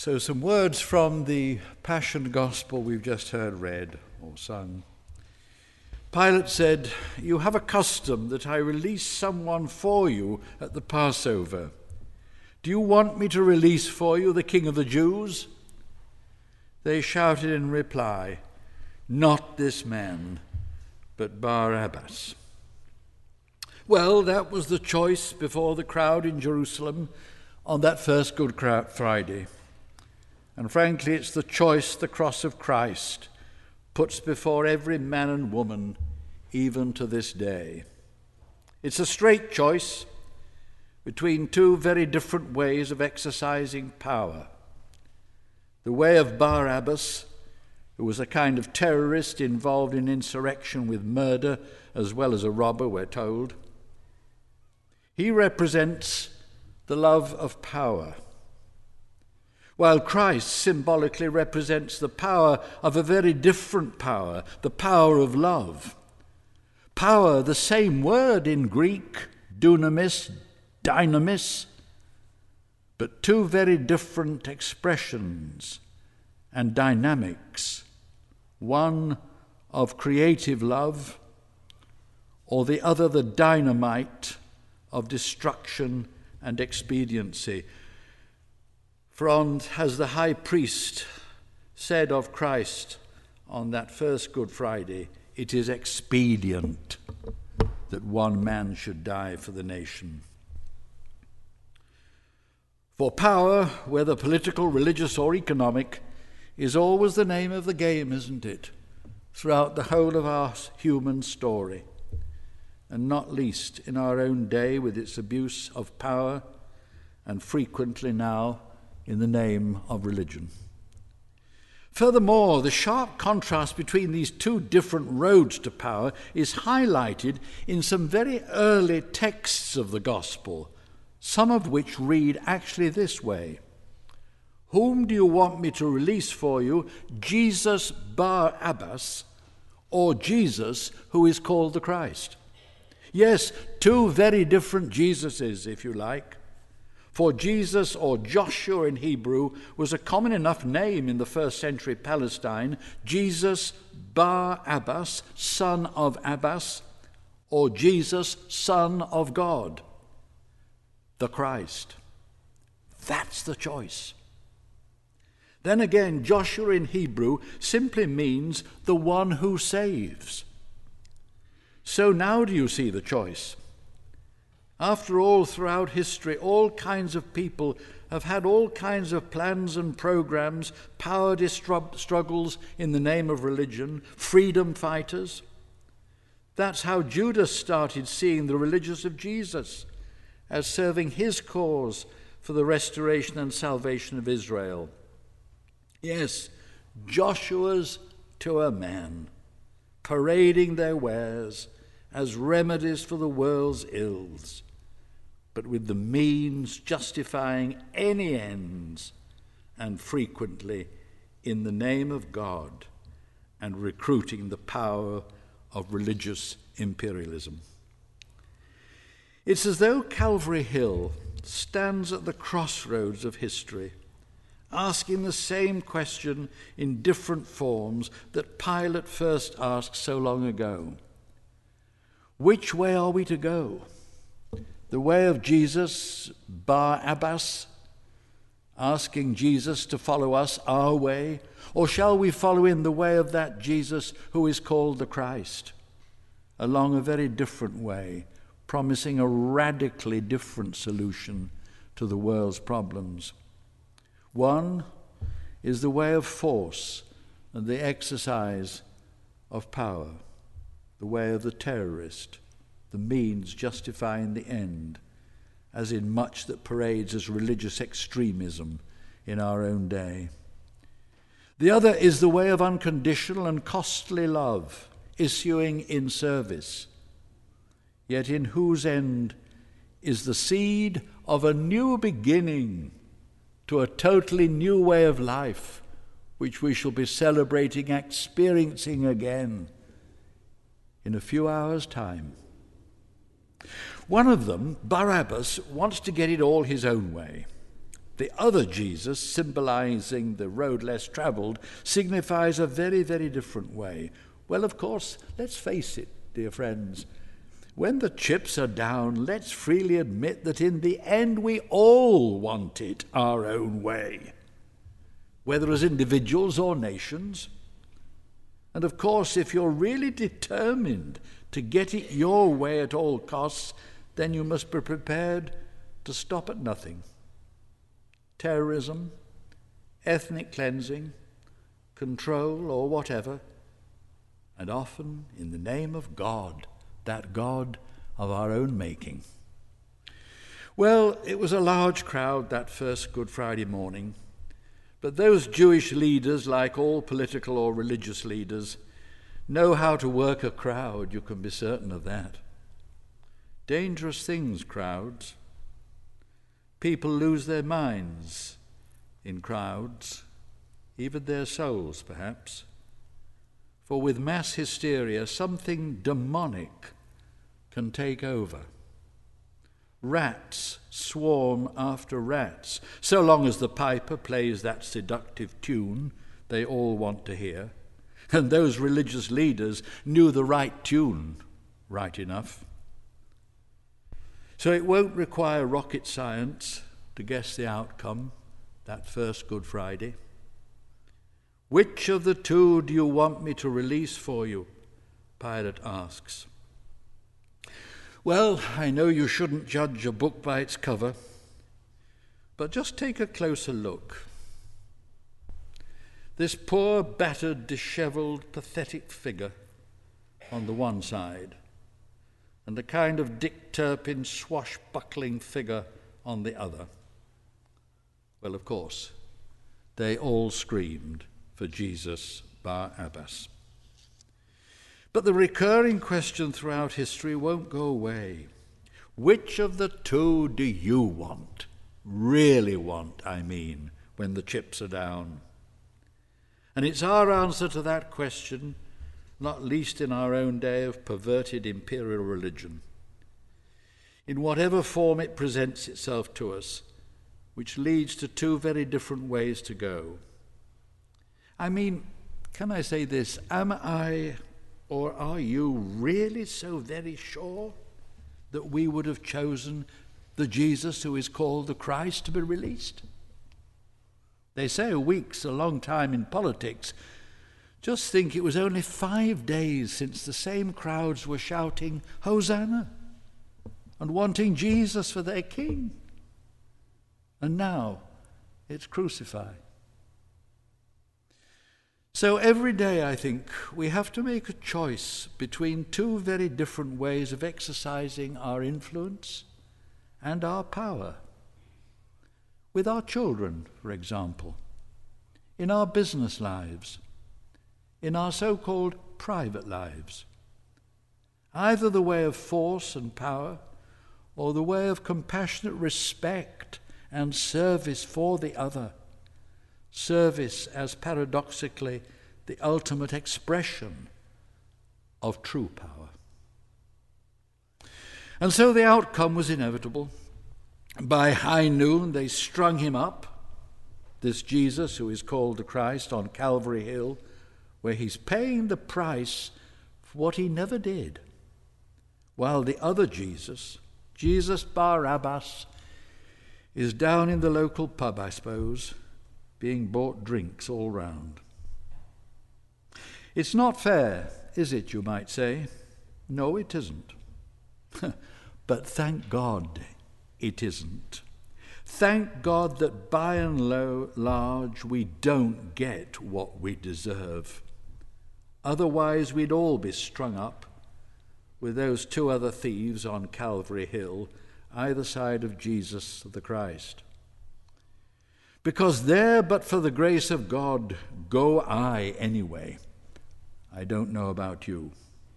So some words from the Passion Gospel we've just heard read or sung. Pilate said, "You have a custom that I release someone for you at the Passover. Do you want me to release for you the King of the Jews?" They shouted in reply, "Not this man, but Barabbas." Well, that was the choice before the crowd in Jerusalem on that first Good Friday. And frankly, it's the choice the cross of Christ puts before every man and woman, even to this day. It's a straight choice between two very different ways of exercising power. The way of Barabbas, who was a kind of terrorist involved in insurrection with murder as well as a robber, we're told. He represents the love of power, while Christ symbolically represents the power of a very different power, the power of love. Power, the same word in Greek, dunamis, dynamis, but two very different expressions and dynamics, one of creative love, or the other the dynamite of destruction and expediency. For as the high priest said of Christ on that first Good Friday, it is expedient that one man should die for the nation. For power, whether political, religious, or economic, is always the name of the game, isn't it? Throughout the whole of our human story, and not least in our own day with its abuse of power, and frequently now in the name of religion. Furthermore, the sharp contrast between these two different roads to power is highlighted in some very early texts of the gospel, some of which read actually this way: "Whom do you want me to release for you, Jesus Barabbas, or Jesus who is called the Christ?" Yes, two very different Jesuses, if you like. For Jesus, or Joshua in Hebrew, was a common enough name in the first century Palestine. Jesus Barabbas, son of Abbas, or Jesus, son of God, the Christ. That's the choice. Then again, Joshua in Hebrew simply means the one who saves. So now do you see the choice? After all, throughout history, all kinds of people have had all kinds of plans and programs, power struggles in the name of religion, freedom fighters. That's how Judas started seeing the religious of Jesus as serving his cause for the restoration and salvation of Israel. Yes, Joshua's to a man, parading their wares as remedies for the world's ills, but with the means justifying any ends, and frequently in the name of God, and recruiting the power of religious imperialism. It's as though Calvary Hill stands at the crossroads of history, asking the same question in different forms that Pilate first asked so long ago. Which way are we to go? The way of Jesus, Barabbas, asking Jesus to follow us our way, or shall we follow in the way of that Jesus who is called the Christ, along a very different way, promising a radically different solution to the world's problems? One is the way of force and the exercise of power, the way of the terrorist, the means justifying the end, as in much that parades as religious extremism in our own day. The other is the way of unconditional and costly love, issuing in service, yet in whose end is the seed of a new beginning to a totally new way of life, which we shall be celebrating, experiencing again in a few hours' time. One of them, Barabbas, wants to get it all his own way. The other Jesus, symbolizing the road less traveled, signifies a very, very different way. Well, of course, let's face it, dear friends. When the chips are down, let's freely admit that in the end we all want it our own way, whether as individuals or nations. And of course, if you're really determined to get it your way at all costs, then you must be prepared to stop at nothing. Terrorism, ethnic cleansing, control, or whatever, and often in the name of God, that God of our own making. Well, it was a large crowd that first Good Friday morning, but those Jewish leaders, like all political or religious leaders, know how to work a crowd, you can be certain of that. Dangerous things, crowds. People lose their minds in crowds, even their souls, perhaps. For with mass hysteria, something demonic can take over. Rats swarm after rats, so long as the piper plays that seductive tune they all want to hear. And those religious leaders knew the right tune right enough. So it won't require rocket science to guess the outcome that first Good Friday. Which of the two do you want me to release for you? Pilate asks. Well, I know you shouldn't judge a book by its cover, but just take a closer look. This poor, battered, dishevelled, pathetic figure on the one side, and the kind of Dick Turpin swashbuckling figure on the other. Well, of course, they all screamed for Jesus Bar Abbas. But the recurring question throughout history won't go away. Which of the two do you want? Really want, I mean, when the chips are down? And it's our answer to that question, not least in our own day of perverted imperial religion, in whatever form it presents itself to us, which leads to two very different ways to go. I mean, can I say this? Am I, or are you really so very sure that we would have chosen the Jesus who is called the Christ to be released? They say a week's a long time in politics. Just think, it was only 5 days since the same crowds were shouting, Hosanna, and wanting Jesus for their king. And now it's crucify. So every day, I think, we have to make a choice between two very different ways of exercising our influence and our power. With our children, for example, in our business lives, in our so-called private lives. Either the way of force and power, or the way of compassionate respect and service for the other. Service as paradoxically the ultimate expression of true power. And so the outcome was inevitable. By high noon they strung him up, this Jesus who is called the Christ, on Calvary Hill, where he's paying the price for what he never did, while the other Jesus, Jesus Bar Abbas, is down in the local pub, I suppose, being bought drinks all round. It's not fair, is it, you might say? No, it isn't. But thank God it isn't. Thank God that by and large we don't get what we deserve. Otherwise we'd all be strung up with those two other thieves on Calvary Hill, either side of Jesus the Christ. Because there, but for the grace of God, go I anyway. I don't know about you.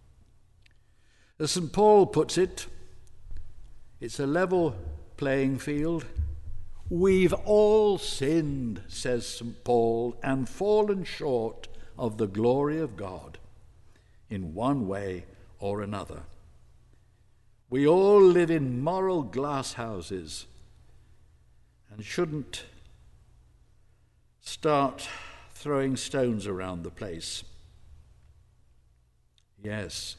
As St. Paul puts it, it's a level playing field. We've all sinned, says St. Paul, and fallen short of the glory of God in one way or another. We all live in moral glass houses, and shouldn't start throwing stones around the place. Yes.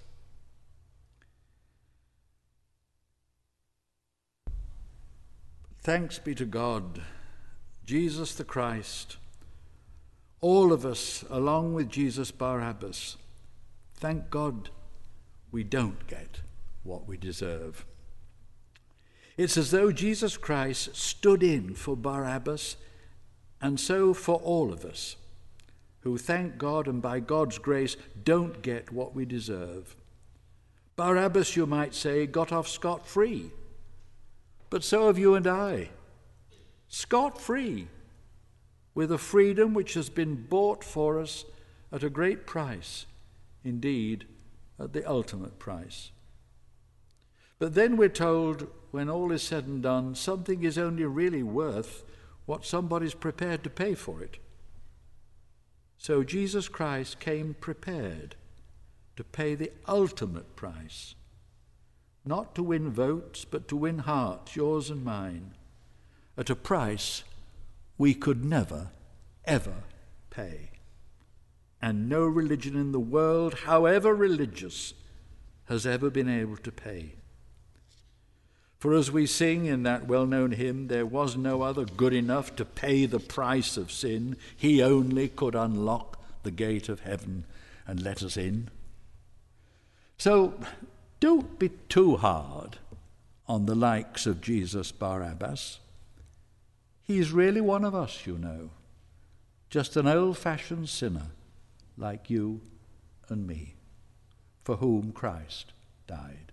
Thanks be to God, Jesus the Christ, all of us, along with Jesus Barabbas, thank God we don't get what we deserve. It's as though Jesus Christ stood in for Barabbas, and so for all of us, who thank God and by God's grace don't get what we deserve. Barabbas, you might say, got off scot-free, but so have you and I, scot-free, with a freedom which has been bought for us at a great price, indeed, at the ultimate price. But then we're told, when all is said and done, something is only really worth what somebody's prepared to pay for it. So Jesus Christ came prepared to pay the ultimate price, not to win votes, but to win hearts, yours and mine, at a price we could never, ever pay. And no religion in the world, however religious, has ever been able to pay. For as we sing in that well-known hymn, there was no other good enough to pay the price of sin. He only could unlock the gate of heaven and let us in. So don't be too hard on the likes of Jesus Barabbas. He's really one of us, you know, just an old-fashioned sinner like you and me, for whom Christ died.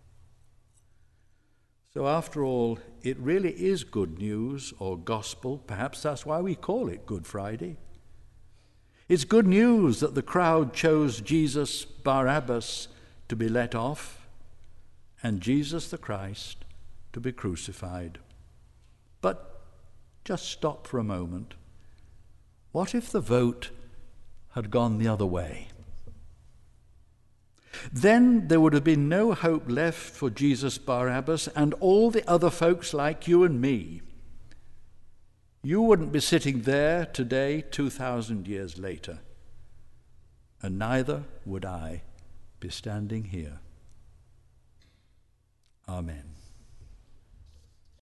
So after all, it really is good news or gospel. Perhaps that's why we call it Good Friday. It's good news that the crowd chose Jesus Barabbas to be let off and Jesus the Christ to be crucified. But just stop for a moment. What if the vote had gone the other way? Then there would have been no hope left for Jesus Barabbas and all the other folks like you and me. You wouldn't be sitting there today 2,000 years later, and neither would I be standing here. Amen.